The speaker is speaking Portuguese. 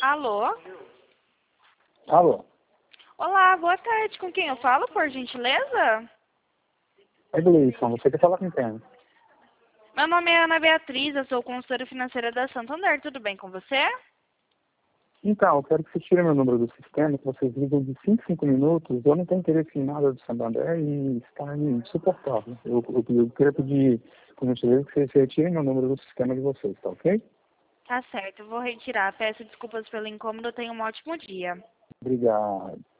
Alô? Alô? Olá, boa tarde. Com quem eu falo, por gentileza? É Gleison, você quer falar com quem? Meu nome é Ana Beatriz, eu sou consultora financeira da Santander. Tudo bem com você? Então, eu quero que você tire meu número do sistema, que vocês ligam de 5 em 5 minutos. Eu não tenho interesse em nada do Santander e está insuportável. Eu queria pedir, por gentileza, que você retire meu número do sistema de vocês, tá ok? Tá certo, eu vou retirar. Peço desculpas pelo incômodo. Tenha um ótimo dia. Obrigado.